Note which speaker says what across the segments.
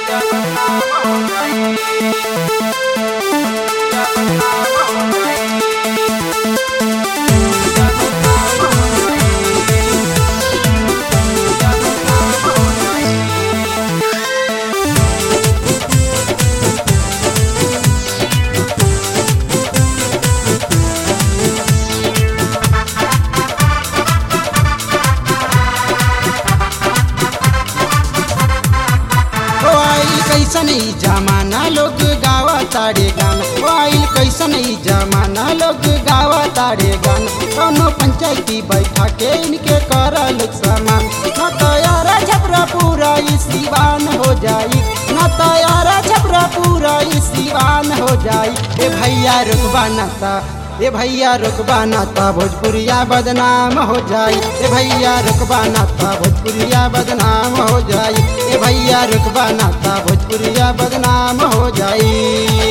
Speaker 1: कैसन ई जमाना लोग गावा तारे गाना, आइल कैसन ई जमाना लोग गावा तारे गाना। कौनो पंचायती बैठा के इनके करल सामान, न तो यारा छपरा पूरा ई सिवान हो जाई, न तो यारा छपरा पूरा ई सिवान हो जाई। ए भैया रुकबा नाता, ए भैया रुकबा नाता भोजपुरिया बदनाम हो जाई। ए भैया रुकबा नाता भोजपुरिया बदनाम हो जाई। ए भैया रुकबा नाता भोजपुरिया बदनाम हो जाई।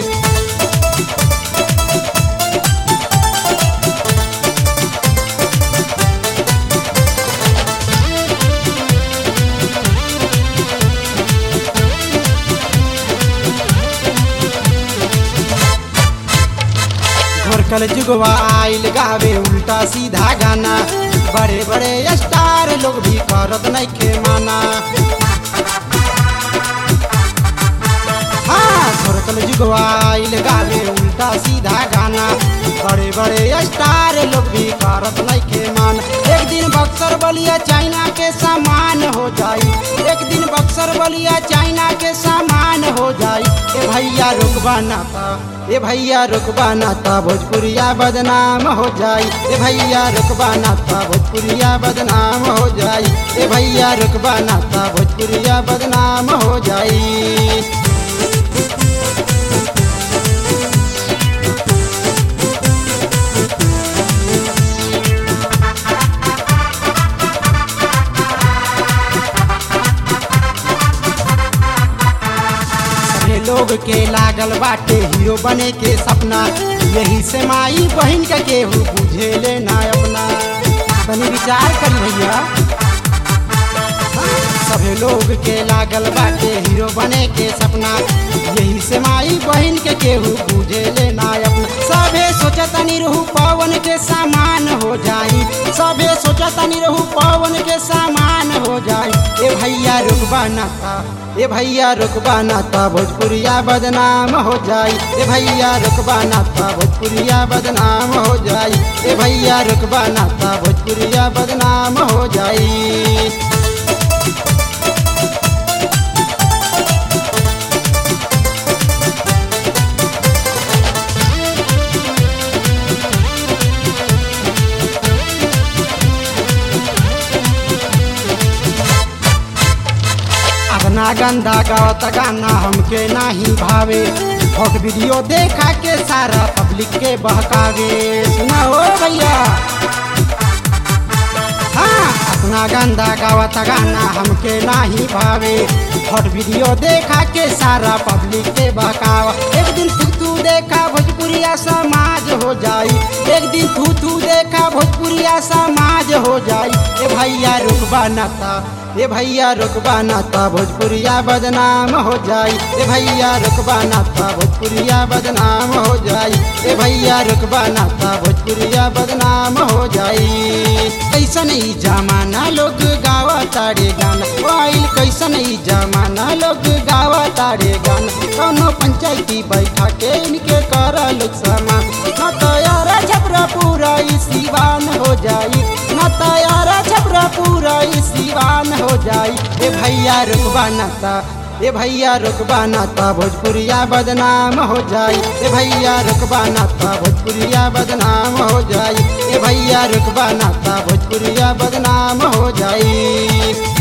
Speaker 1: कल जुगवा आइल गावे उल्टा सीधा गाना, बड़े बड़े स्टार लोग भी करत नइखे माना। हाँ कल जुगवा आइल गावे उल्टा सीधा गाना, बड़े बड़े स्टार लोग भी करत नइखे माना। एक दिन बक्सर बलिया चाइना के सामान हो जाई, एक दिन बक्सर बलिया चाइना के सामान हो जाई। ए भैया रुकबा नाता, ए भैया रुकबा नाता भोजपुरिया बदनाम हो जाई। ए भैया रुकबा नाता भोजपुरिया बदनाम हो जाई। ए भैया रुकबा नाता भोजपुरिया बदनाम हो जाई। लोग के लागल बाटे हीरो बने के सपना, यही से माई बहन के केहू बुझे लेना अपना। तनी विचार कर भैया, सभी लोग के लागल बाटे हीरो बने के सपना, यही से माई बहन के केहू बुझे लेना अपना। सभे सोचतनी रहू पवन के सामान हो जाई, सभे सोचतनी रहू पवन के सामान हो जाई। ए भैया रुकबा नाता, ए भैया रुकबा नाता भोजपुरिया बदनाम हो जाई। ए भैया रुकबा नाता भोजपुरिया बदनाम हो जाई। ए भैया रुकबा नाता भोजपुरिया बदनाम हो जाई। अपना गंदा गावत गाना हमके नाही भावे, हॉट वीडियो देखा के सारा पब्लिक के बहकावे। सुना हो भैया, हाँ अपना गंदा गावत गाना हमके नाही भावे, हॉट वीडियो देखा के सारा पब्लिक के बहकावा। एक दिन तू देखा भोजपुरिया समाज हो जाई, एक दिन तू देखा भोजपुरिया समाज हो जाई। ए भैया रुकबा नाता, ए भैया रुकबा नाता भोजपुरिया बदनाम हो जाई। ए भैया रुकबा नाता भोजपुरिया बदनाम हो जाई। ए भैया रुकबा नाता भोजपुरिया बदनाम हो जाई। कैसन ई जमाना लोग गावा तारे गाना, आइल कैसन ई जमाना लोग गावा तारे गाना। कौनो पंचायती बैठा के इनके करल सामान, न तो यारा छपरा पूरा ई सिवान हो जाई, न तो यारा छपरा पूरा ई सिवान हो जाई। ए भैया रुकबा नाता, ए भैया रुकबा नाता भोजपुरिया बदनाम हो जाई। ए भैया रुकबा नाता भोजपुरिया बदनाम हो जाई। ए भैया रुकबा नाता भोजपुरिया बदनाम हो जाई।